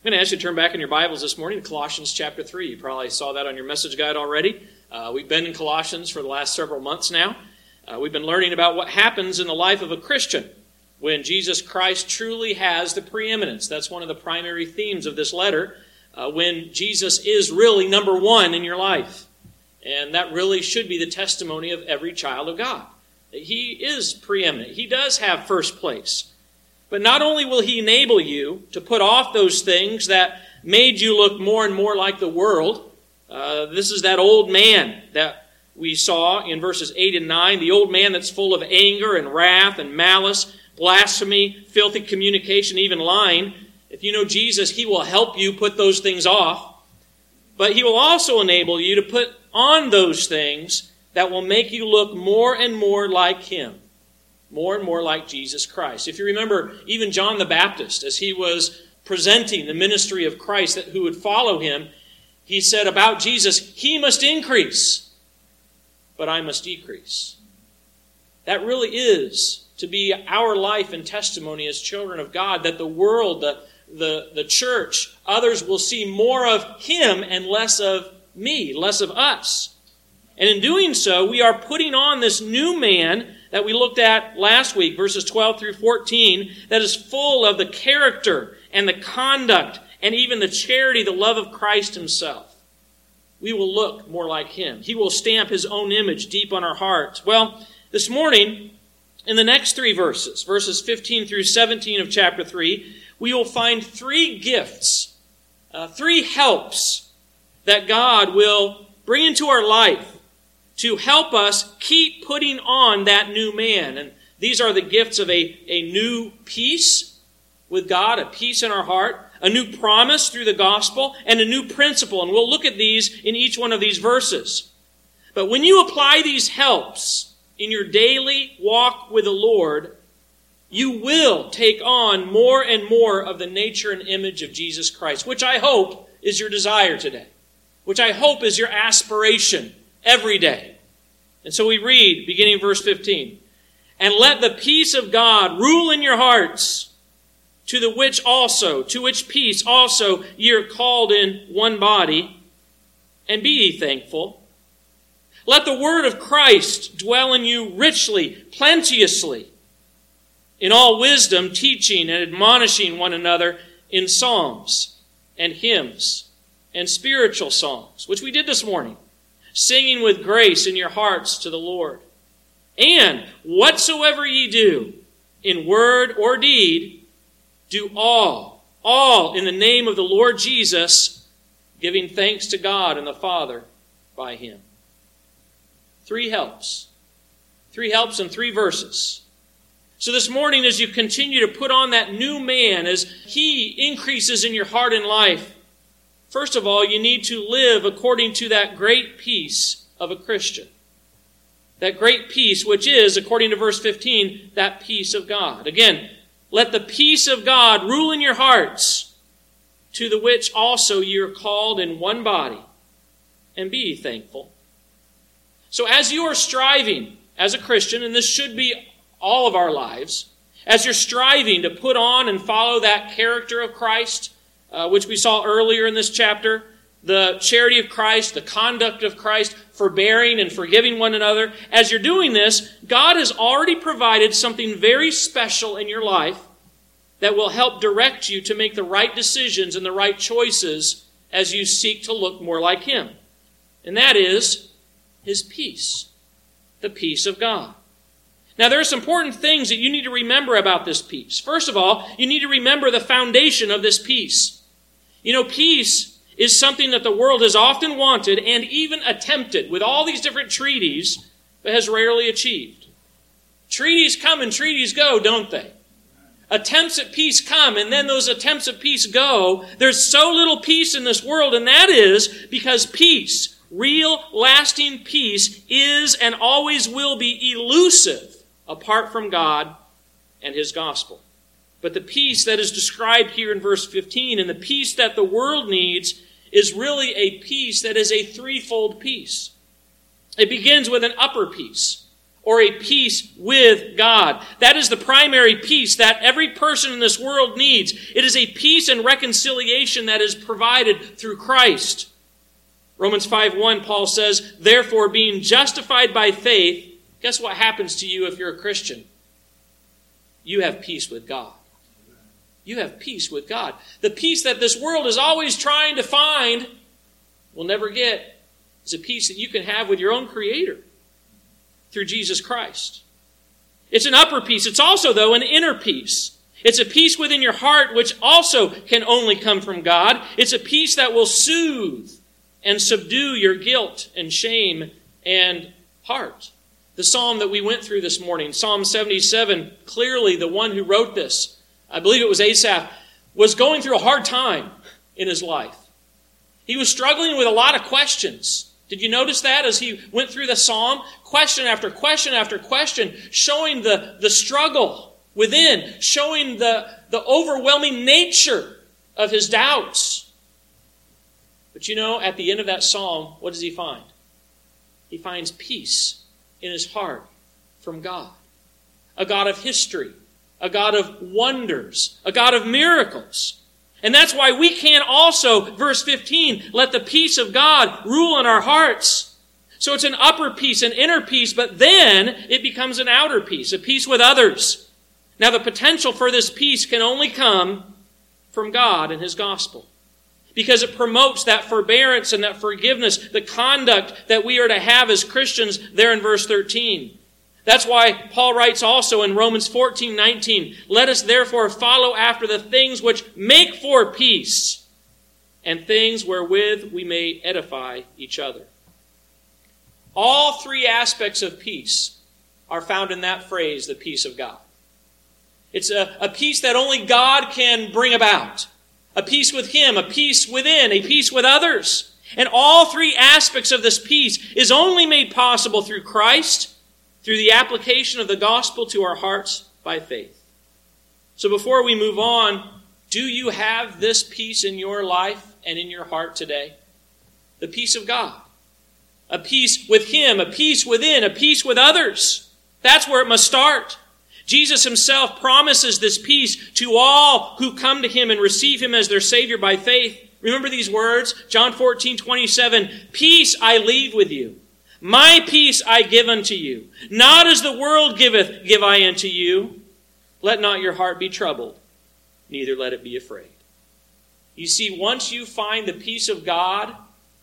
I'm going to ask you to turn back in your Bibles this morning to Colossians chapter 3. You probably saw that on your message guide already. We've been in Colossians for the last several months now. We've been learning about what happens in the life of a Christian when Jesus Christ truly has the preeminence. That's one of the primary themes of this letter, when Jesus is really number one in your life. And that really should be the testimony of every child of God. He is preeminent. He does have first place. But not only will He enable you to put off those things that made you look more and more like the world. This is that old man that we saw in verses 8 and 9, the old man that's full of anger and wrath and malice, blasphemy, filthy communication, even lying. If you know Jesus, He will help you put those things off. But He will also enable you to put on those things that will make you look more and more like Him. More and more like Jesus Christ. If you remember, even John the Baptist, as he was presenting the ministry of Christ who would follow Him, he said about Jesus, He must increase, but I must decrease. That really is to be our life and testimony as children of God, that the world, the church, others will see more of Him and less of me, less of us. And in doing so, we are putting on this new man that we looked at last week, verses 12 through 14, that is full of the character and the conduct and even the charity, the love of Christ Himself. We will look more like Him. He will stamp His own image deep on our hearts. Well, this morning, in the next three verses, verses 15 through 17 of chapter 3, we will find three gifts, three helps that God will bring into our life to help us keep putting on that new man. And these are the gifts of a new peace with God, a peace in our heart, a new promise through the gospel, and a new principle. And we'll look at these in each one of these verses. But when you apply these helps in your daily walk with the Lord, you will take on more and more of the nature and image of Jesus Christ, which I hope is your desire today, which I hope is your aspiration every day. And so we read, beginning in verse 15, "And let the peace of God rule in your hearts, to which peace also ye are called in one body, and be ye thankful. Let the word of Christ dwell in you richly, plenteously, in all wisdom, teaching and admonishing one another in psalms and hymns and spiritual songs," which we did this morning, "singing with grace in your hearts to the Lord. And whatsoever ye do, in word or deed, do all in the name of the Lord Jesus, giving thanks to God and the Father by Him." Three helps. Three helps in three verses. So this morning, as you continue to put on that new man, as He increases in your heart and life, first of all, you need to live according to that great peace of a Christian. That great peace, which is, according to verse 15, that peace of God. Again, let the peace of God rule in your hearts, to the which also ye are called in one body, and be ye thankful. So as you are striving as a Christian, and this should be all of our lives, as you're striving to put on and follow that character of Christ, which we saw earlier in this chapter, the charity of Christ, the conduct of Christ, forbearing and forgiving one another. As you're doing this, God has already provided something very special in your life that will help direct you to make the right decisions and the right choices as you seek to look more like Him. And that is His peace, the peace of God. Now, there are some important things that you need to remember about this peace. First of all, you need to remember the foundation of this peace. You know, peace is something that the world has often wanted and even attempted with all these different treaties, but has rarely achieved. Treaties come and treaties go, don't they? Attempts at peace come, and then those attempts at peace go. There's so little peace in this world, and that is because peace, real, lasting peace, is and always will be elusive apart from God and His gospel. But the peace that is described here in verse 15, and the peace that the world needs, is really a peace that is a threefold peace. It begins with an upper peace, or a peace with God. That is the primary peace that every person in this world needs. It is a peace and reconciliation that is provided through Christ. Romans 5:1, Paul says, therefore, being justified by faith, guess what happens to you if you're a Christian? You have peace with God. You have peace with God. The peace that this world is always trying to find, will never get, is a peace that you can have with your own Creator through Jesus Christ. It's an upper peace. It's also, though, an inner peace. It's a peace within your heart which also can only come from God. It's a peace that will soothe and subdue your guilt and shame and heart. The psalm that we went through this morning, Psalm 77, clearly the one who wrote this, I believe it was Asaph, was going through a hard time in his life. He was struggling with a lot of questions. Did you notice that as he went through the psalm? Question after question after question, showing the struggle within, showing the overwhelming nature of his doubts. But you know, at the end of that psalm, what does he find? He finds peace in his heart from God. A God of history, a God of wonders, a God of miracles. And that's why we can also, verse 15, let the peace of God rule in our hearts. So it's an upper peace, an inner peace, but then it becomes an outer peace, a peace with others. Now the potential for this peace can only come from God and His gospel, because it promotes that forbearance and that forgiveness, the conduct that we are to have as Christians there in verse 13. That's why Paul writes also in Romans 14:19, let us therefore follow after the things which make for peace, and things wherewith we may edify each other. All three aspects of peace are found in that phrase, the peace of God. It's a peace that only God can bring about. A peace with Him, a peace within, a peace with others. And all three aspects of this peace is only made possible through Christ, through the application of the gospel to our hearts by faith. So before we move on, do you have this peace in your life and in your heart today? The peace of God. A peace with Him, a peace within, a peace with others. That's where it must start. Jesus Himself promises this peace to all who come to Him and receive Him as their Savior by faith. Remember these words? John 14:27, peace I leave with you. My peace I give unto you. Not as the world giveth, give I unto you. Let not your heart be troubled, neither let it be afraid. You see, once you find the peace of God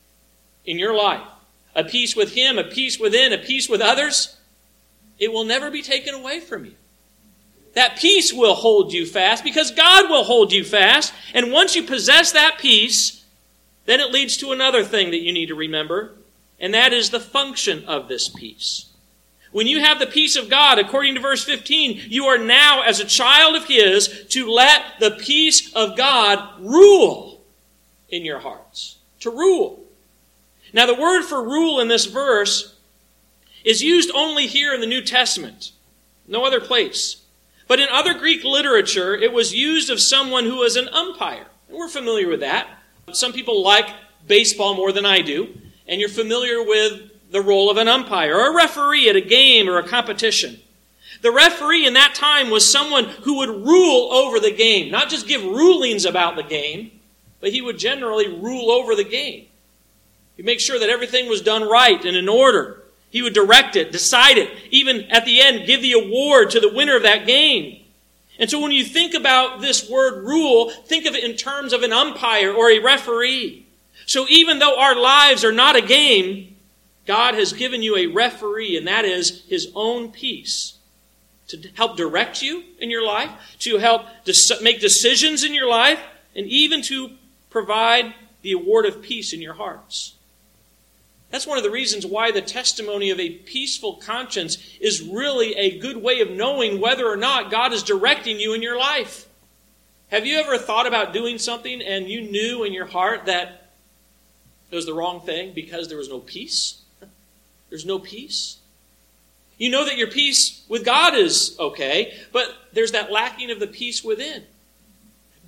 in your life, a peace with Him, a peace within, a peace with others, it will never be taken away from you. That peace will hold you fast because God will hold you fast. And once you possess that peace, then it leads to another thing that you need to remember, and that is the function of this peace. When you have the peace of God, according to verse 15, you are now, as a child of His, to let the peace of God rule in your hearts. To rule. Now, the word for rule in this verse is used only here in the New Testament. No other place. But in other Greek literature, it was used of someone who was an umpire. And we're familiar with that. Some people like baseball more than I do. And you're familiar with the role of an umpire or a referee at a game or a competition. The referee in that time was someone who would rule over the game. Not just give rulings about the game, but he would generally rule over the game. He'd make sure that everything was done right and in order. He would direct it, decide it, even at the end give the award to the winner of that game. And so when you think about this word rule, think of it in terms of an umpire or a referee. So even though our lives are not a game, God has given you a referee, and that is His own peace to help direct you in your life, to help make decisions in your life, and even to provide the award of peace in your hearts. That's one of the reasons why the testimony of a peaceful conscience is really a good way of knowing whether or not God is directing you in your life. Have you ever thought about doing something and you knew in your heart that it was the wrong thing because there was no peace? There's no peace. You know that your peace with God is okay, but there's that lacking of the peace within.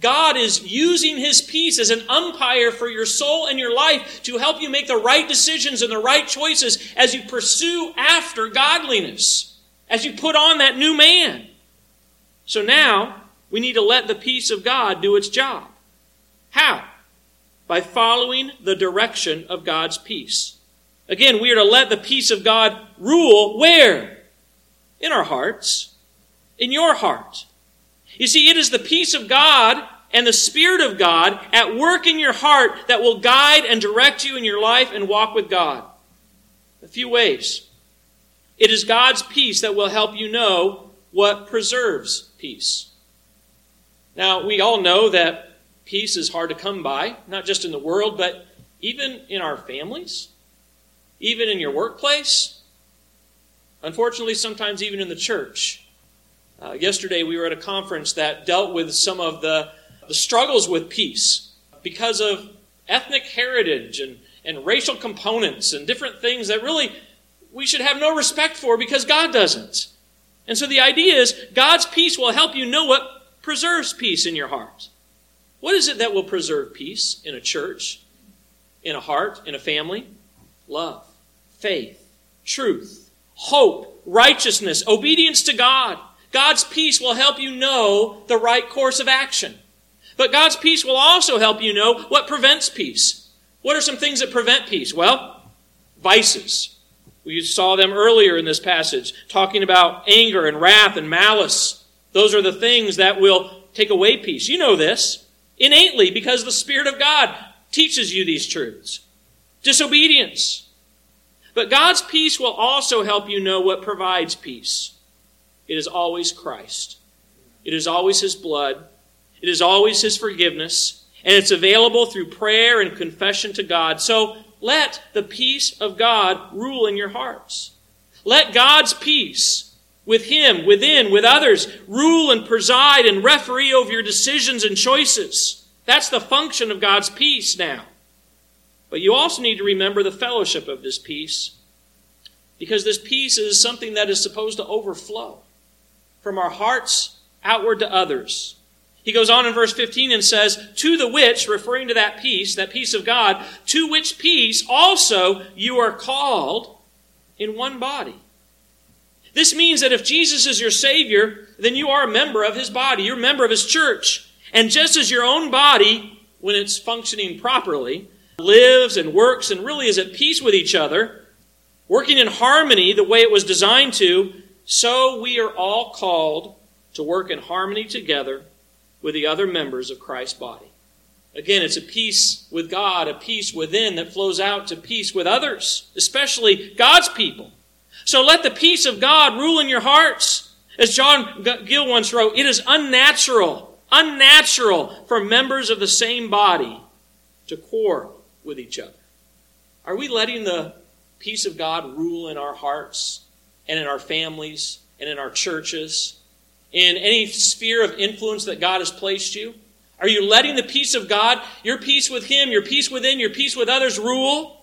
God is using His peace as an umpire for your soul and your life to help you make the right decisions and the right choices as you pursue after godliness, as you put on that new man. So now, we need to let the peace of God do its job. How? By following the direction of God's peace. Again, we are to let the peace of God rule where? In our hearts. In your heart. You see, it is the peace of God and the Spirit of God at work in your heart that will guide and direct you in your life and walk with God. A few ways. It is God's peace that will help you know what preserves peace. Now, we all know that peace is hard to come by, not just in the world, but even in our families, even in your workplace, unfortunately, sometimes even in the church. Yesterday, we were at a conference that dealt with some of the struggles with peace because of ethnic heritage and racial components and different things that really we should have no respect for because God doesn't. And so the idea is God's peace will help you know what preserves peace in your heart. What is it that will preserve peace in a church, in a heart, in a family? Love, faith, truth, hope, righteousness, obedience to God. God's peace will help you know the right course of action. But God's peace will also help you know what prevents peace. What are some things that prevent peace? Well, vices. We saw them earlier in this passage, talking about anger and wrath and malice. Those are the things that will take away peace. You know this innately because the Spirit of God teaches you these truths. Disobedience. But God's peace will also help you know what provides peace. It is always Christ. It is always His blood. It is always His forgiveness. And it's available through prayer and confession to God. So let the peace of God rule in your hearts. Let God's peace with Him, within, with others, rule and preside and referee over your decisions and choices. That's the function of God's peace now. But you also need to remember the fellowship of this peace, because this peace is something that is supposed to overflow from our hearts outward to others. He goes on in verse 15 and says, to the which, referring to that peace of God, to which peace also you are called in one body. This means that if Jesus is your Savior, then you are a member of His body. You're a member of His church. And just as your own body, when it's functioning properly, lives and works and really is at peace with each other, working in harmony the way it was designed to, so we are all called to work in harmony together with the other members of Christ's body. Again, it's a peace with God, a peace within that flows out to peace with others, especially God's people. So let the peace of God rule in your hearts. As John Gill once wrote, it is unnatural for members of the same body to quarrel with each other. Are we letting the peace of God rule in our hearts and in our families and in our churches, in any sphere of influence that God has placed you? Are you letting the peace of God, your peace with Him, your peace within, your peace with others rule?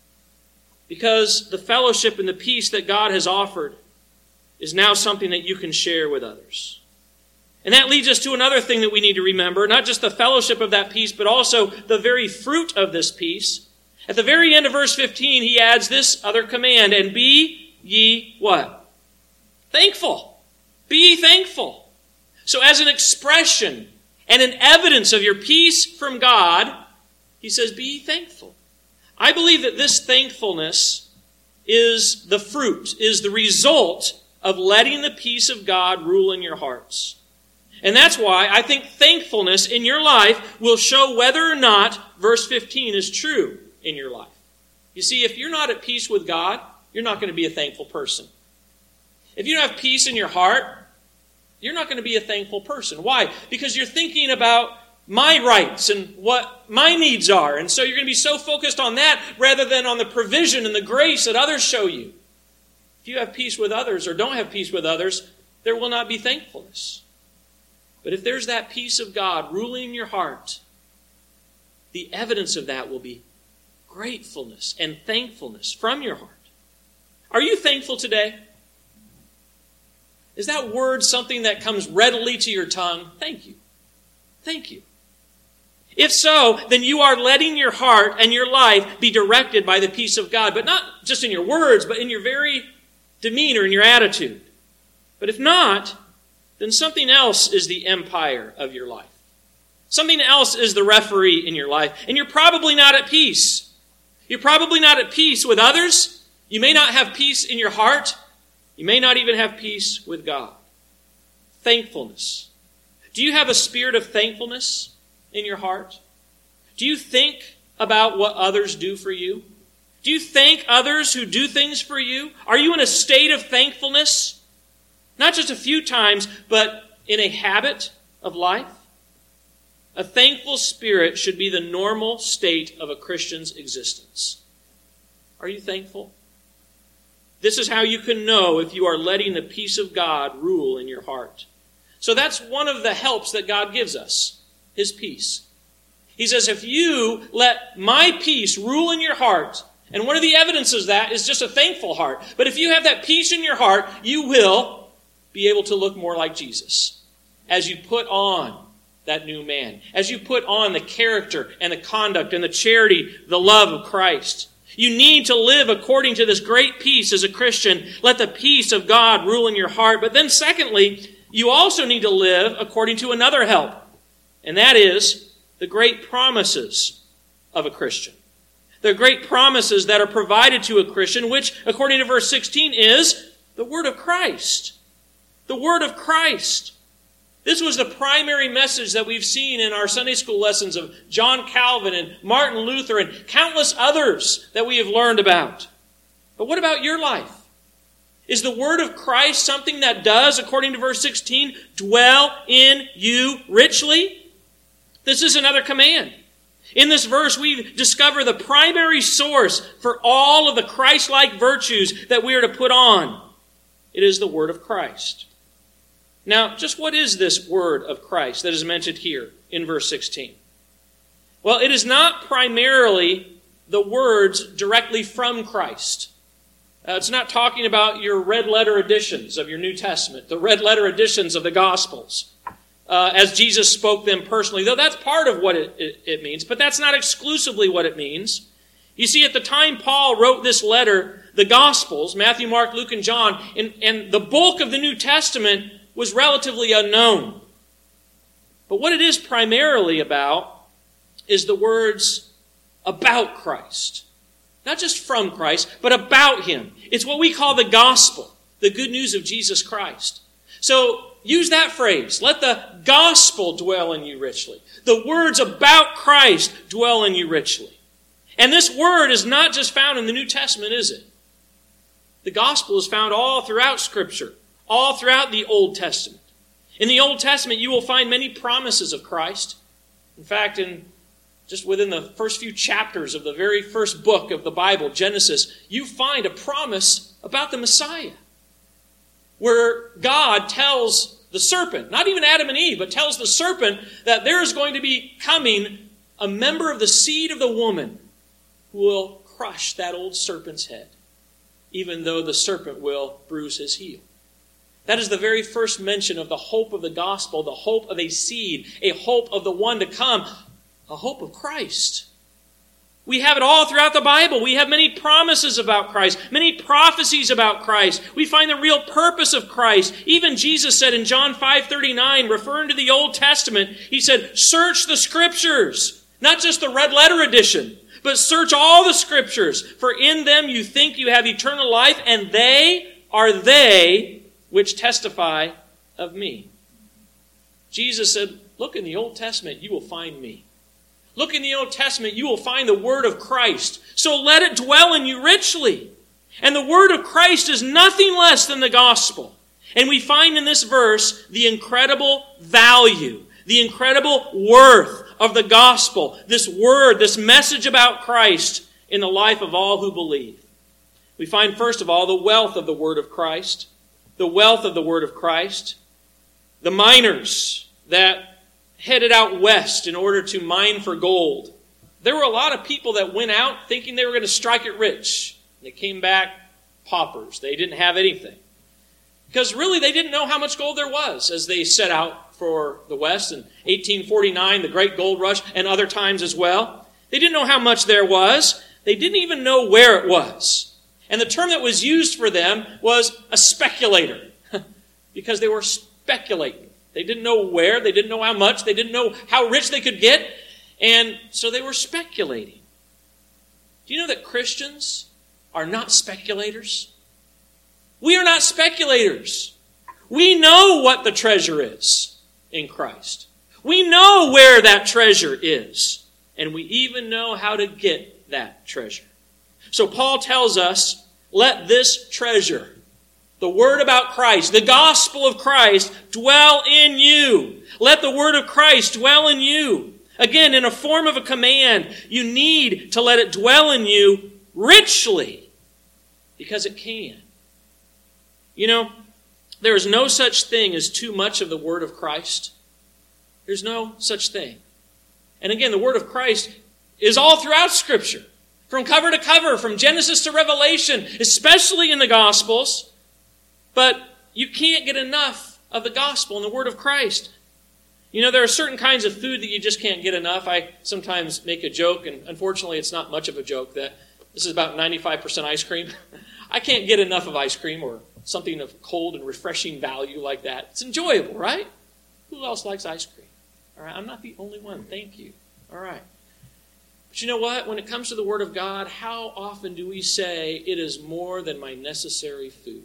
Because the fellowship and the peace that God has offered is now something that you can share with others. And that leads us to another thing that we need to remember, not just the fellowship of that peace, but also the very fruit of this peace. At the very end of verse 15, he adds this other command, and be ye what? Thankful. Be ye thankful. So as an expression and an evidence of your peace from God, he says, be ye thankful. I believe that this thankfulness is the fruit, is the result of letting the peace of God rule in your hearts. And that's why I think thankfulness in your life will show whether or not verse 15 is true in your life. You see, if you're not at peace with God, you're not going to be a thankful person. If you don't have peace in your heart, you're not going to be a thankful person. Why? Because you're thinking about my rights and what my needs are. And so you're going to be so focused on that rather than on the provision and the grace that others show you. If you have peace with others or don't have peace with others, there will not be thankfulness. But if there's that peace of God ruling in your heart, the evidence of that will be gratefulness and thankfulness from your heart. Are you thankful today? Is that word something that comes readily to your tongue? Thank you. Thank you. If so, then you are letting your heart and your life be directed by the peace of God, but not just in your words, but in your very demeanor, in your attitude. But if not, then something else is the empire of your life. Something else is the referee in your life, and you're probably not at peace. You're probably not at peace with others. You may not have peace in your heart. You may not even have peace with God. Thankfulness. Do you have a spirit of thankfulness in your heart? Do you think about what others do for you? Do you thank others who do things for you? Are you in a state of thankfulness? Not just a few times, but in a habit of life? A thankful spirit should be the normal state of a Christian's existence. Are you thankful? This is how you can know if you are letting the peace of God rule in your heart. So that's one of the helps that God gives us, His peace. He says, if you let my peace rule in your heart, and one of the evidences of that is just a thankful heart. But if you have that peace in your heart, you will be able to look more like Jesus as you put on that new man, as you put on the character and the conduct and the charity, the love of Christ. You need to live according to this great peace as a Christian. Let the peace of God rule in your heart. But then secondly, you also need to live according to another help, and that is the great promises of a Christian. The great promises that are provided to a Christian, which, according to verse 16, is the Word of Christ. The Word of Christ. This was the primary message that we've seen in our Sunday school lessons of John Calvin and Martin Luther and countless others that we have learned about. But what about your life? Is the Word of Christ something that does, according to verse 16, dwell in you richly? This is another command. In this verse, we discover the primary source for all of the Christ-like virtues that we are to put on. It is the Word of Christ. Now, just what is this Word of Christ that is mentioned here in verse 16? Well, it is not primarily the words directly from Christ. It's not talking about your red letter editions of your New Testament, the red letter editions of the Gospels, as Jesus spoke them personally, though that's part of what it means, but that's not exclusively what it means. You see, at the time Paul wrote this letter, the Gospels, Matthew, Mark, Luke, and John, and the bulk of the New Testament was relatively unknown. But what it is primarily about is the words about Christ. Not just from Christ, but about Him. It's what we call the gospel, the good news of Jesus Christ. So use that phrase. Let the gospel dwell in you richly. The words about Christ dwell in you richly. And this word is not just found in the New Testament, is it? The gospel is found all throughout Scripture, all throughout the Old Testament. In the Old Testament, you will find many promises of Christ. In fact, just within the first few chapters of the very first book of the Bible, Genesis, you find a promise about the Messiah, where God tells the serpent, not even Adam and Eve, but tells the serpent that there is going to be coming a member of the seed of the woman who will crush that old serpent's head, even though the serpent will bruise his heel. That is the very first mention of the hope of the gospel, the hope of a seed, a hope of the one to come, a hope of Christ. We have it all throughout the Bible. We have many promises about Christ, many prophecies about Christ. We find the real purpose of Christ. Even Jesus said in John 5:39, referring to the Old Testament, He said, search the Scriptures, not just the red letter edition, but search all the Scriptures, for in them you think you have eternal life, and they are they which testify of me. Jesus said, look in the Old Testament, you will find me. Look in the Old Testament, you will find the Word of Christ. So let it dwell in you richly. And the Word of Christ is nothing less than the gospel. And we find in this verse the incredible value, the incredible worth of the gospel, this word, this message about Christ in the life of all who believe. We find, first of all, the wealth of the Word of Christ. The wealth of the Word of Christ. The miners that headed out west in order to mine for gold. There were a lot of people that went out thinking they were going to strike it rich. They came back paupers. They didn't have anything. Because really they didn't know how much gold there was as they set out for the West in 1849, the Great Gold Rush, and other times as well. They didn't know how much there was. They didn't even know where it was. And the term that was used for them was a speculator, because they were speculating. They didn't know where, they didn't know how much, they didn't know how rich they could get, and so they were speculating. Do you know that Christians are not speculators? We are not speculators. We know what the treasure is in Christ. We know where that treasure is, and we even know how to get that treasure. So Paul tells us, let this treasure, the word about Christ, the gospel of Christ, dwell in you. Let the word of Christ dwell in you. Again, in a form of a command, you need to let it dwell in you richly, because it can. You know, there is no such thing as too much of the word of Christ. There's no such thing. And again, the word of Christ is all throughout Scripture, from cover to cover, from Genesis to Revelation, especially in the Gospels. But you can't get enough of the gospel and the word of Christ. You know, there are certain kinds of food that you just can't get enough. I sometimes make a joke, and unfortunately it's not much of a joke, that this is about 95% ice cream. I can't get enough of ice cream or something of cold and refreshing value like that. It's enjoyable, right? Who else likes ice cream? All right, I'm not the only one. Thank you. All right. But you know what? When it comes to the Word of God, how often do we say, it is more than my necessary food?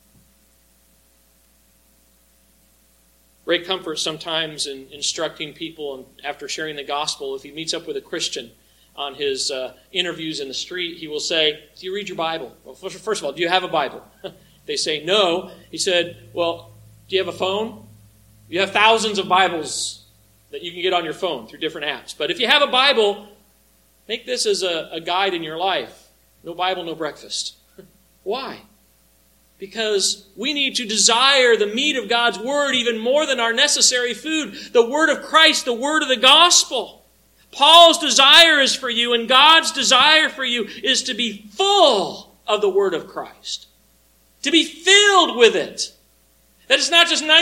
Great comfort sometimes in instructing people, and after sharing the gospel, if he meets up with a Christian on his interviews in the street, he will say, do you read your Bible? Well, first of all, do you have a Bible? They say no. He said, well, do you have a phone? You have thousands of Bibles that you can get on your phone through different apps. But if you have a Bible, make this as a guide in your life. No Bible, no breakfast. Why? Because we need to desire the meat of God's Word even more than our necessary food. The Word of Christ, the Word of the Gospel. Paul's desire is for you, and God's desire for you is to be full of the Word of Christ. To be filled with it. That is not just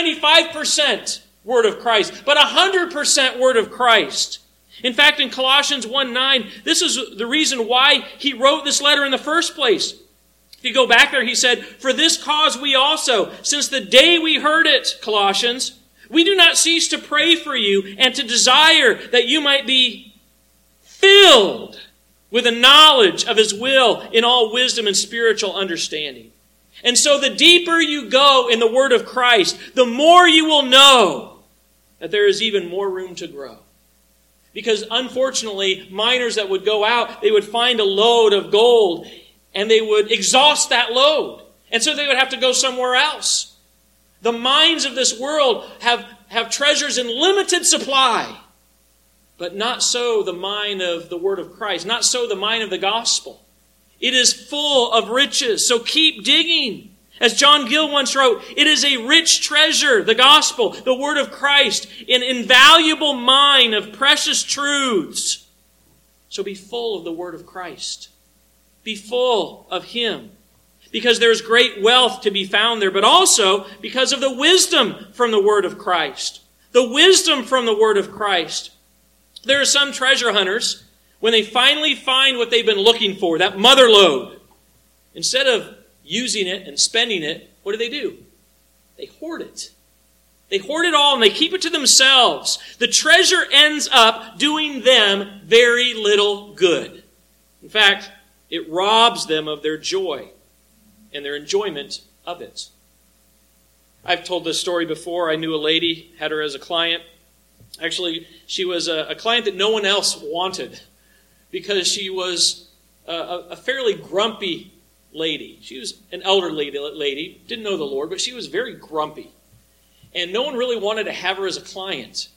95% Word of Christ, but 100% Word of Christ. In fact, in Colossians 1:9, this is the reason why he wrote this letter in the first place. If you go back there, he said, for this cause we also, since the day we heard it, Colossians, we do not cease to pray for you and to desire that you might be filled with the knowledge of His will in all wisdom and spiritual understanding. And so the deeper you go in the Word of Christ, the more you will know that there is even more room to grow. Because unfortunately, miners that would go out, they would find a lode of gold, and they would exhaust that load. And so they would have to go somewhere else. The mines of this world have treasures in limited supply. But not so the mine of the Word of Christ. Not so the mine of the gospel. It is full of riches. So keep digging. As John Gill once wrote, it is a rich treasure, the gospel, the Word of Christ, an invaluable mine of precious truths. So be full of the Word of Christ. Be full of Him, because there's great wealth to be found there, but also because of the wisdom from the Word of Christ. The wisdom from the Word of Christ. There are some treasure hunters, when they finally find what they've been looking for, that mother lode, instead of using it and spending it, what do? They hoard it. They hoard it all and they keep it to themselves. The treasure ends up doing them very little good. In fact, it robs them of their joy and their enjoyment of it. I've told this story before. I knew a lady, had her as a client. Actually, she was a client that no one else wanted because she was a fairly grumpy lady. She was an elderly lady, didn't know the Lord, but she was very grumpy. And no one really wanted to have her as a client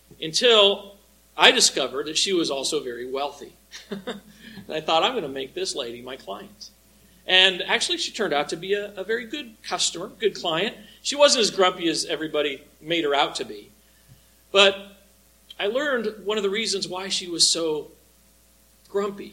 until I discovered that she was also very wealthy. And I thought, I'm going to make this lady my client. And actually, she turned out to be a very good customer, good client. She wasn't as grumpy as everybody made her out to be. But I learned one of the reasons why she was so grumpy.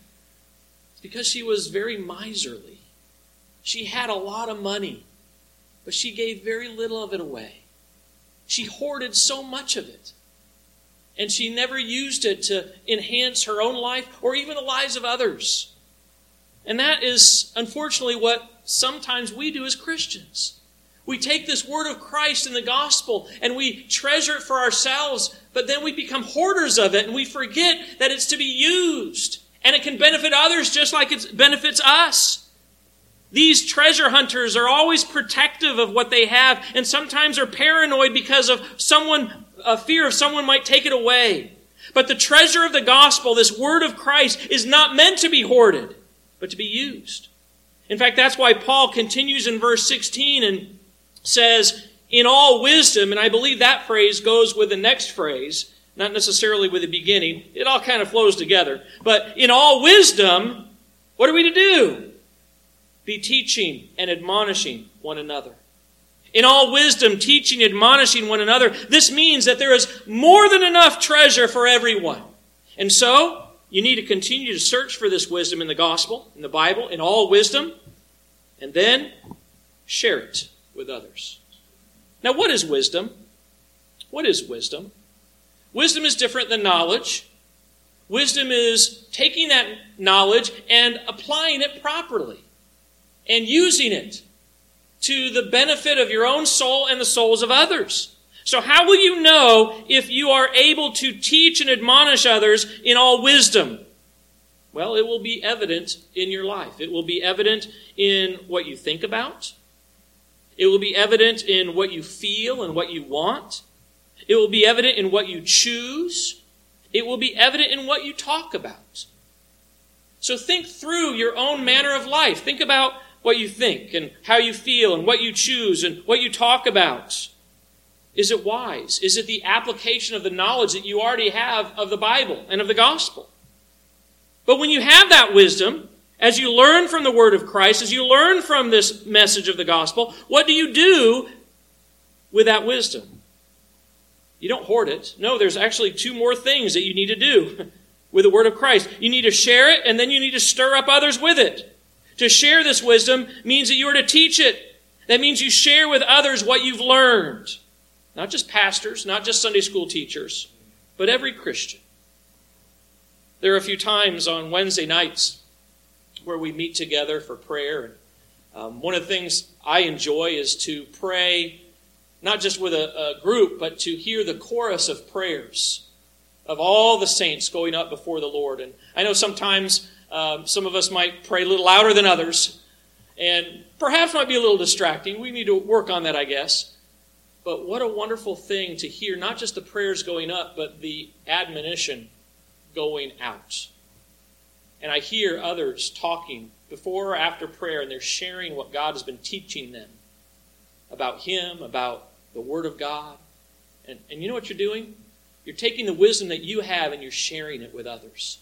It's because she was very miserly. She had a lot of money, but she gave very little of it away. She hoarded so much of it. And she never used it to enhance her own life or even the lives of others. And that is, unfortunately, what sometimes we do as Christians. We take this word of Christ in the gospel and we treasure it for ourselves, but then we become hoarders of it and we forget that it's to be used. And it can benefit others just like it benefits us. These treasure hunters are always protective of what they have and sometimes are paranoid because of a fear of someone might take it away. But the treasure of the gospel, this word of Christ, is not meant to be hoarded, but to be used. In fact, that's why Paul continues in verse 16 and says, in all wisdom, and I believe that phrase goes with the next phrase, not necessarily with the beginning. It all kind of flows together. But in all wisdom, what are we to do? Be teaching and admonishing one another. In all wisdom, teaching and admonishing one another. This means that there is more than enough treasure for everyone. And so, you need to continue to search for this wisdom in the gospel, in the Bible, in all wisdom, and then share it with others. Now, what is wisdom? What is wisdom? Wisdom is different than knowledge. Wisdom is taking that knowledge and applying it properly and using it to the benefit of your own soul and the souls of others. So how will you know if you are able to teach and admonish others in all wisdom? Well, it will be evident in your life. It will be evident in what you think about. It will be evident in what you feel and what you want. It will be evident in what you choose. It will be evident in what you talk about. So think through your own manner of life. Think about what you think and how you feel and what you choose and what you talk about. Is it wise? Is it the application of the knowledge that you already have of the Bible and of the gospel? But when you have that wisdom, as you learn from the word of Christ, as you learn from this message of the gospel, what do you do with that wisdom? You don't hoard it. No, there's actually two more things that you need to do with the word of Christ. You need to share it, and then you need to stir up others with it. To share this wisdom means that you are to teach it. That means you share with others what you've learned. Not just pastors, not just Sunday school teachers, but every Christian. There are a few times on Wednesday nights where we meet together for prayer. And one of the things I enjoy is to pray not just with a group, but to hear the chorus of prayers of all the saints going up before the Lord. And I know sometimes some of us might pray a little louder than others, and perhaps might be a little distracting. We need to work on that, I guess. But what a wonderful thing to hear, not just the prayers going up, but the admonition going out. And I hear others talking before or after prayer, and they're sharing what God has been teaching them about Him, about the Word of God. And you know what you're doing? You're taking the wisdom that you have and you're sharing it with others.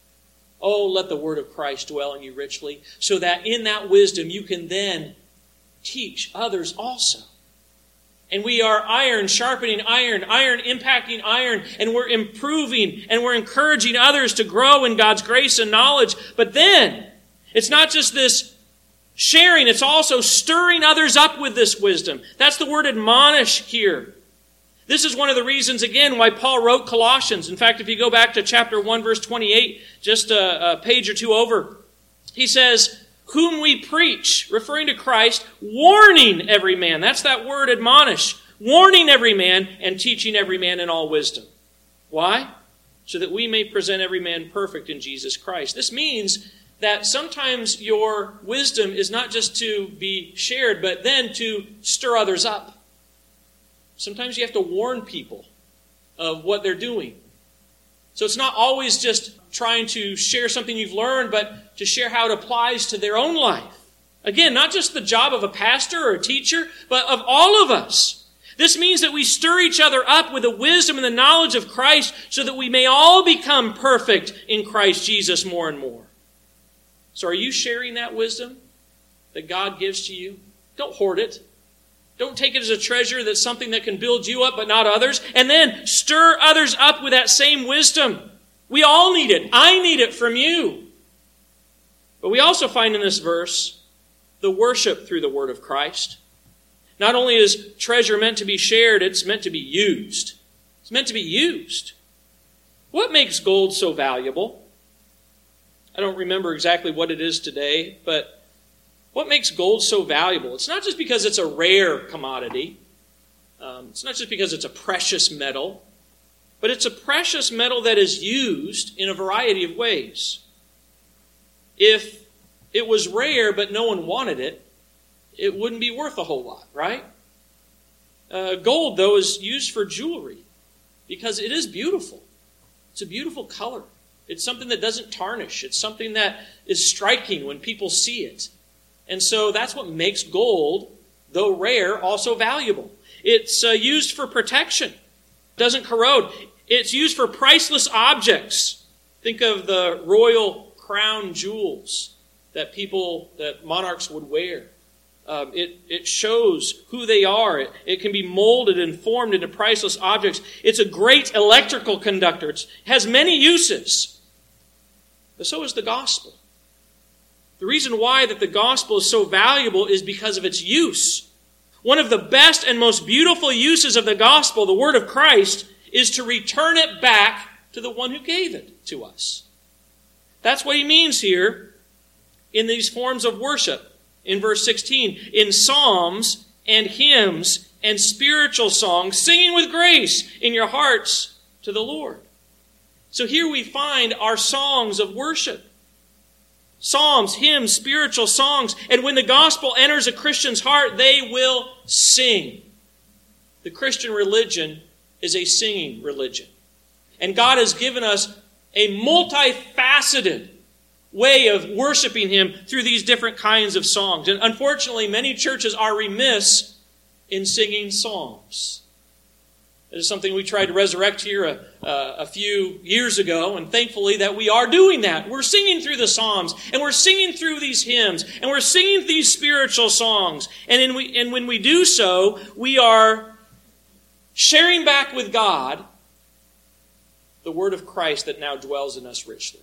Oh, let the Word of Christ dwell in you richly, so that in that wisdom you can then teach others also. And we are iron sharpening iron, iron impacting iron, and we're improving and we're encouraging others to grow in God's grace and knowledge. But then, it's not just this sharing, it's also stirring others up with this wisdom. That's the word admonish here. This is one of the reasons, again, why Paul wrote Colossians. In fact, if you go back to chapter 1, verse 28, just a page or two over, he says, whom we preach, referring to Christ, warning every man. That's that word admonish. Warning every man and teaching every man in all wisdom. Why? So that we may present every man perfect in Jesus Christ. This means that sometimes your wisdom is not just to be shared, but then to stir others up. Sometimes you have to warn people of what they're doing. So it's not always just trying to share something you've learned, but to share how it applies to their own life. Again, not just the job of a pastor or a teacher, but of all of us. This means that we stir each other up with the wisdom and the knowledge of Christ so that we may all become perfect in Christ Jesus more and more. So are you sharing that wisdom that God gives to you? Don't hoard it. Don't take it as a treasure that's something that can build you up but not others. And then stir others up with that same wisdom. We all need it. I need it from you. But we also find in this verse the worship through the word of Christ. Not only is treasure meant to be shared, it's meant to be used. It's meant to be used. What makes gold so valuable? I don't remember exactly what it is today, but what makes gold so valuable? It's not just because it's a rare commodity. It's not just because it's a precious metal, but it's a precious metal that is used in a variety of ways. If it was rare but no one wanted it, it wouldn't be worth a whole lot, right? Gold, though, is used for jewelry because it is beautiful. It's a beautiful color. It's something that doesn't tarnish. It's something that is striking when people see it. And so that's what makes gold, though rare, also valuable. It's used for protection. It doesn't corrode. It's used for priceless objects. Think of the royal crown jewels that monarchs would wear. It shows who they are. It can be molded and formed into priceless objects. It's a great electrical conductor. It has many uses. But so is the gospel. The reason why that the gospel is so valuable is because of its use. One of the best and most beautiful uses of the gospel, the word of Christ, is to return it back to the one who gave it to us. That's what he means here in these forms of worship. In verse 16, in psalms and hymns and spiritual songs, singing with grace in your hearts to the Lord. So here we find our songs of worship. Psalms, hymns, spiritual songs. And when the gospel enters a Christian's heart, they will sing. The Christian religion is a singing religion. And God has given us a multifaceted way of worshiping Him through these different kinds of songs. And unfortunately, many churches are remiss in singing psalms. It is something we tried to resurrect here a few years ago, and thankfully that we are doing that. We're singing through the psalms, and we're singing through these hymns, and we're singing these spiritual songs. And when we do so, we are sharing back with God the word of Christ that now dwells in us richly.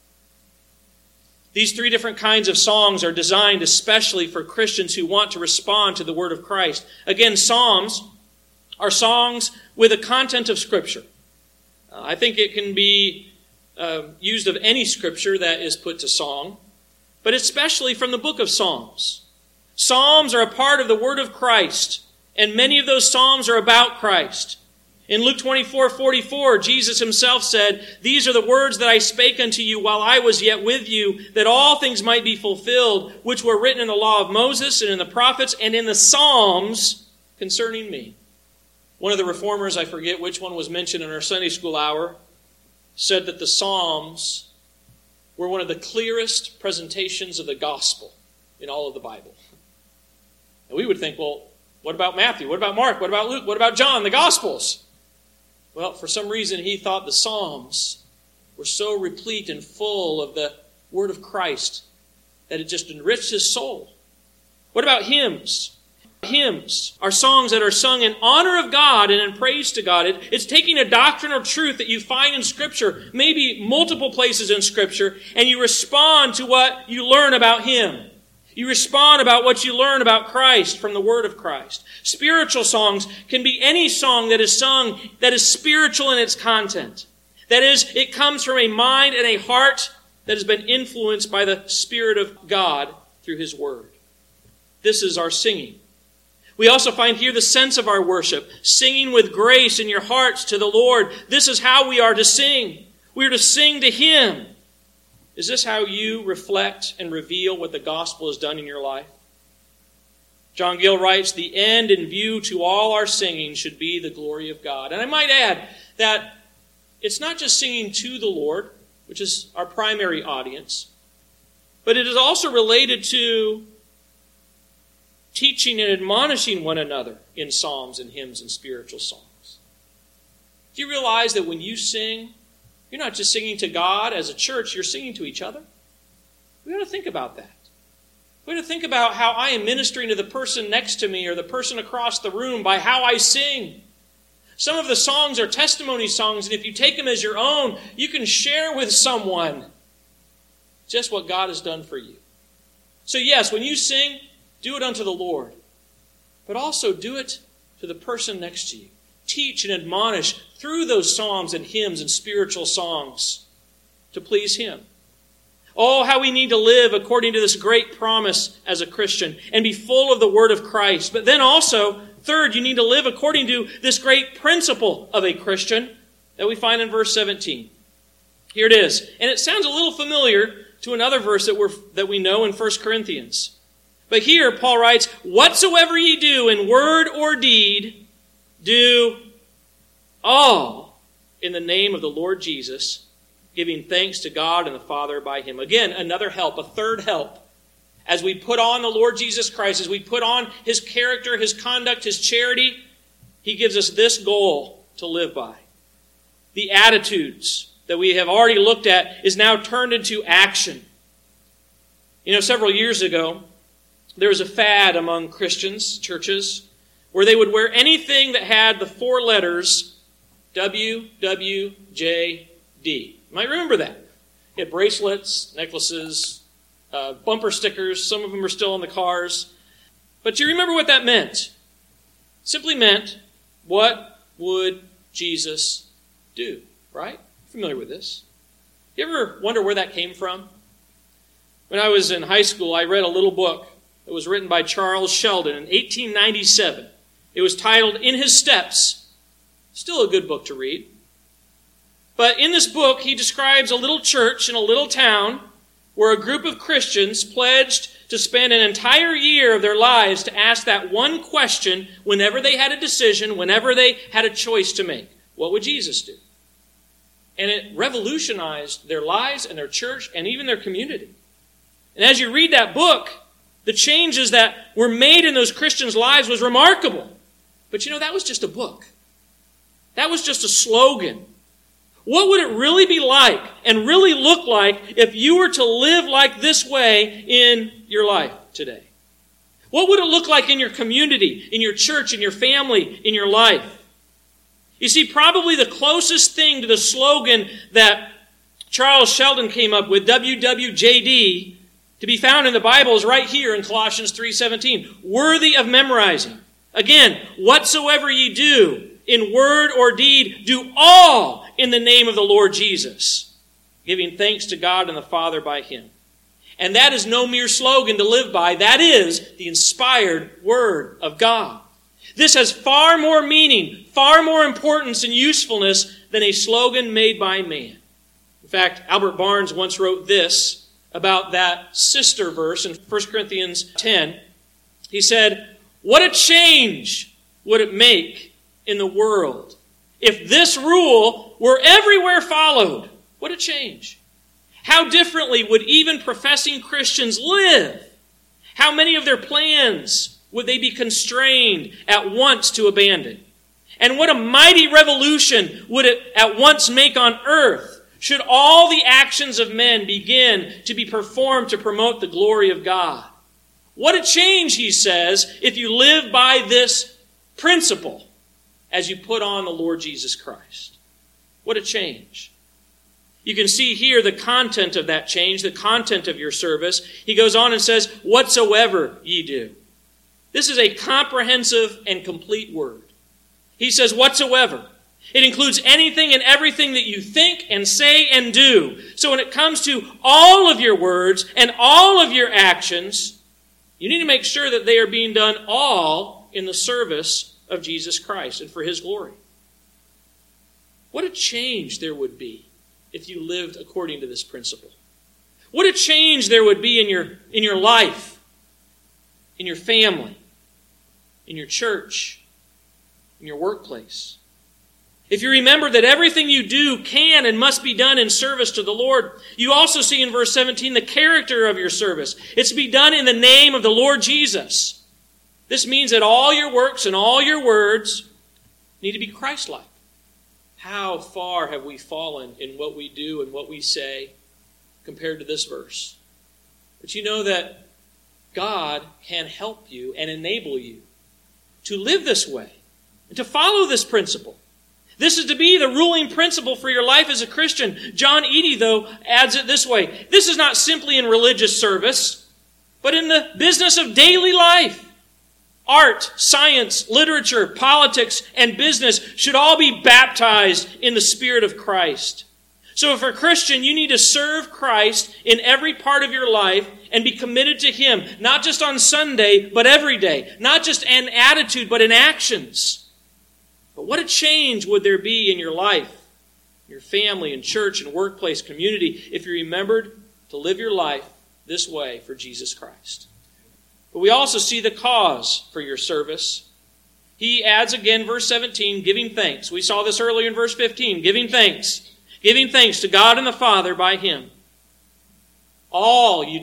These three different kinds of songs are designed especially for Christians who want to respond to the word of Christ. Again, psalms are songs with a content of Scripture. I think it can be used of any Scripture that is put to song, but especially from the book of Psalms. Psalms are a part of the word of Christ, and many of those psalms are about Christ. In Luke 24:44, Jesus himself said, "These are the words that I spake unto you while I was yet with you, that all things might be fulfilled, which were written in the law of Moses and in the prophets and in the Psalms concerning me." One of the reformers, I forget which one was mentioned in our Sunday school hour, said that the Psalms were one of the clearest presentations of the gospel in all of the Bible. And we would think, well, what about Matthew? What about Mark? What about Luke? What about John? The Gospels? Well, for some reason, he thought the Psalms were so replete and full of the word of Christ that it just enriched his soul. What about hymns? Hymns are songs that are sung in honor of God and in praise to God. It's taking a doctrinal truth that you find in Scripture, maybe multiple places in Scripture, and you respond to what you learn about Him. You respond about what you learn about Christ from the Word of Christ. Spiritual songs can be any song that is sung that is spiritual in its content. That is, it comes from a mind and a heart that has been influenced by the Spirit of God through His Word. This is our singing. We also find here the sense of our worship, singing with grace in your hearts to the Lord. This is how we are to sing. We are to sing to Him. Is this how you reflect and reveal what the gospel has done in your life? John Gill writes, "The end in view to all our singing should be the glory of God." And I might add that it's not just singing to the Lord, which is our primary audience, but it is also related to teaching and admonishing one another in psalms and hymns and spiritual songs. Do you realize that when you sing, you're not just singing to God as a church, you're singing to each other? We ought to think about that. We ought to think about how I am ministering to the person next to me or the person across the room by how I sing. Some of the songs are testimony songs, and if you take them as your own, you can share with someone just what God has done for you. So yes, when you sing, do it unto the Lord. but also do it to the person next to you. Teach and admonish through those psalms and hymns and spiritual songs to please Him. Oh, how we need to live according to this great promise as a Christian and be full of the Word of Christ. But then also, third, you need to live according to this great principle of a Christian that we find in verse 17. Here it is. And it sounds a little familiar to another verse that we know in 1 Corinthians. But here Paul writes, "Whatsoever ye do in word or deed, do all in the name of the Lord Jesus, giving thanks to God and the Father by Him." Again, another help, a third help. As we put on the Lord Jesus Christ, as we put on His character, His conduct, His charity, He gives us this goal to live by. The attitudes that we have already looked at is now turned into action. You know, several years ago, there was a fad among Christians, churches, where they would wear anything that had the four letters WWJD. You might remember that. They had bracelets, necklaces, bumper stickers. Some of them are still on the cars. But do you remember what that meant? It simply meant, what would Jesus do? Right? Familiar with this. You ever wonder where that came from? When I was in high school, I read a little book that was written by Charles Sheldon in 1897. It was titled In His Steps. Still a good book to read. But in this book, he describes a little church in a little town where a group of Christians pledged to spend an entire year of their lives to ask that one question whenever they had a decision, whenever they had a choice to make. What would Jesus do? And it revolutionized their lives and their church and even their community. And as you read that book, the changes that were made in those Christians' lives was remarkable. But you know, that was just a book. That was just a slogan. What would it really be like and really look like if you were to live like this way in your life today? What would it look like in your community, in your church, in your family, in your life? You see, probably the closest thing to the slogan that Charles Sheldon came up with, WWJD, to be found in the Bible is right here in Colossians 3:17. Worthy of memorizing. Again, whatsoever ye do, in word or deed, do all in the name of the Lord Jesus, giving thanks to God and the Father by Him. And that is no mere slogan to live by. That is the inspired Word of God. This has far more meaning, far more importance and usefulness than a slogan made by man. In fact, Albert Barnes once wrote this about that sister verse in 1 Corinthians 10. He said, "What a change would it make in the world if this rule were everywhere followed? What a change. How differently would even professing Christians live? How many of their plans would they be constrained at once to abandon? And what a mighty revolution would it at once make on earth should all the actions of men begin to be performed to promote the glory of God? What a change," he says, "if you live by this principle as you put on the Lord Jesus Christ." What a change. You can see here the content of that change, the content of your service. He goes on and says, "Whatsoever ye do." This is a comprehensive and complete word. He says, whatsoever. It includes anything and everything that you think and say and do. So when it comes to all of your words and all of your actions, you need to make sure that they are being done all in the service of Jesus Christ and for His glory. What a change there would be if you lived according to this principle. What a change there would be in your life, in your family, in your church, in your workplace. If you remember that everything you do can and must be done in service to the Lord, you also see in verse 17 the character of your service. It's to be done in the name of the Lord Jesus. This means that all your works and all your words need to be Christ-like. How far have we fallen in what we do and what we say compared to this verse? But you know that God can help you and enable you to live this way and to follow this principle. This is to be the ruling principle for your life as a Christian. John Eadie, though, adds it this way. This is not simply in religious service, but in the business of daily life. art, science, literature, politics, and business should all be baptized in the Spirit of Christ. So if a Christian, you need to serve Christ in every part of your life and be committed to Him, not just on Sunday, but every day. Not just in attitude, but in actions. But what a change would there be in your life, your family, and church, and workplace, community, if you remembered to live your life this way for Jesus Christ. But we also see the cause for your service. He adds again, verse 17, giving thanks. We saw this earlier in verse 15, giving thanks. Giving thanks to God and the Father by Him. All you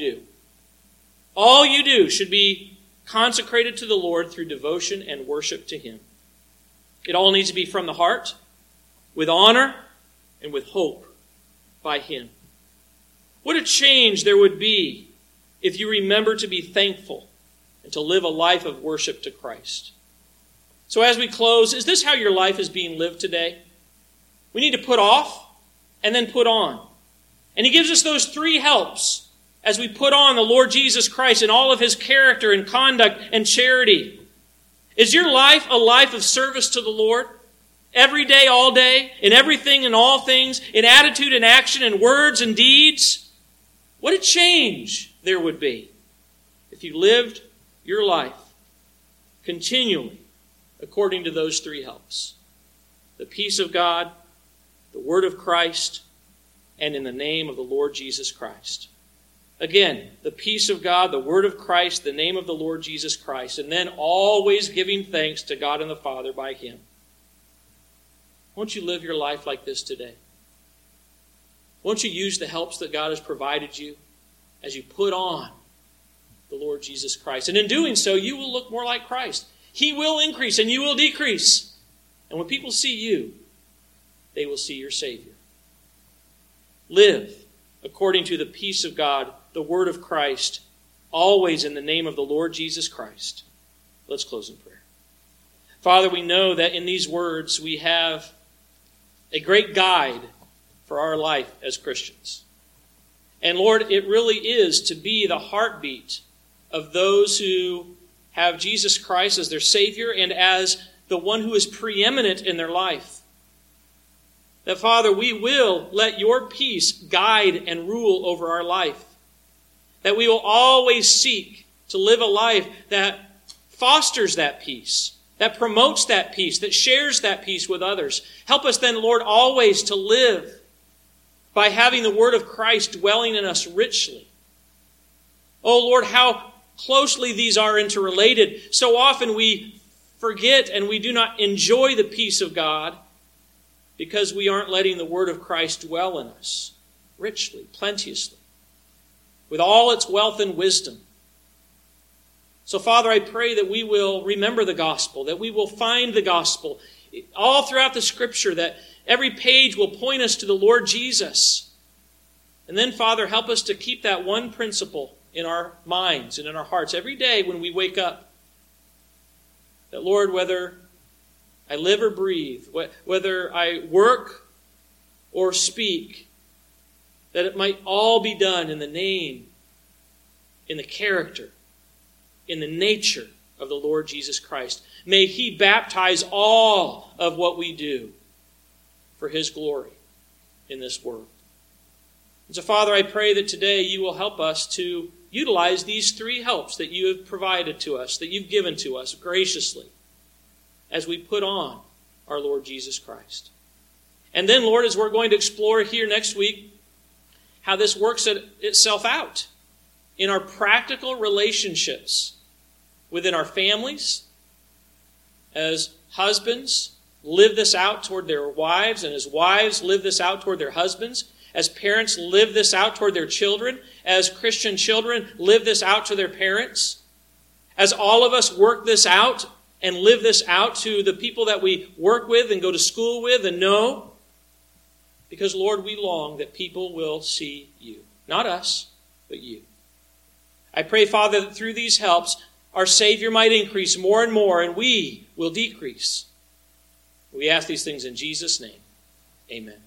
do should be consecrated to the Lord through devotion and worship to Him. It all needs to be from the heart, with honor, and with hope by Him. What a change there would be if you remember to be thankful and to live a life of worship to Christ. So as we close, is this how your life is being lived today? We need to put off and then put on. And He gives us those three helps as we put on the Lord Jesus Christ and all of His character and conduct and charity. Is your life a life of service to the Lord? Every day, all day, in everything and all things, in attitude and action and words and deeds? What a change there would be if you lived your life continually according to those three helps. The peace of God, the word of Christ, and in the name of the Lord Jesus Christ. Again, the peace of God, the word of Christ, the name of the Lord Jesus Christ, and then always giving thanks to God and the Father by Him. Won't you live your life like this today? Won't you use the helps that God has provided you as you put on the Lord Jesus Christ? And in doing so, you will look more like Christ. He will increase and you will decrease. And when people see you, they will see your Savior. Live according to the peace of God, the word of Christ, always in the name of the Lord Jesus Christ. Let's close in prayer. Father, we know that in these words we have a great guide for our life as Christians. And Lord, it really is to be the heartbeat of those who have Jesus Christ as their Savior and as the one who is preeminent in their life. That, Father, we will let your peace guide and rule over our life. That we will always seek to live a life that fosters that peace, that promotes that peace, that shares that peace with others. Help us then, Lord, always to live by having the word of Christ dwelling in us richly. Oh, Lord, how closely these are interrelated. So often we forget and we do not enjoy the peace of God because we aren't letting the word of Christ dwell in us richly, plenteously, with all its wealth and wisdom. So, Father, I pray that we will remember the gospel, that we will find the gospel all throughout the Scripture, that every page will point us to the Lord Jesus. And then, Father, help us to keep that one principle in our minds and in our hearts every day when we wake up. That, Lord, whether I live or breathe, whether I work or speak, that it might all be done in the name, in the character, in the nature of the Lord Jesus Christ. May He baptize all of what we do for His glory in this world. And so, Father, I pray that today you will help us to utilize these three helps that you have provided to us, that you've given to us graciously, as we put on our Lord Jesus Christ. And then, Lord, as we're going to explore here next week, how this works itself out in our practical relationships within our families, as husbands live this out toward their wives, and as wives live this out toward their husbands, as parents live this out toward their children, as Christian children live this out to their parents, as all of us work this out and live this out to the people that we work with and go to school with and know. Because, Lord, we long that people will see you. Not us, but you. I pray, Father, that through these helps, our Savior might increase more and more, and we will decrease. We ask these things in Jesus' name. Amen.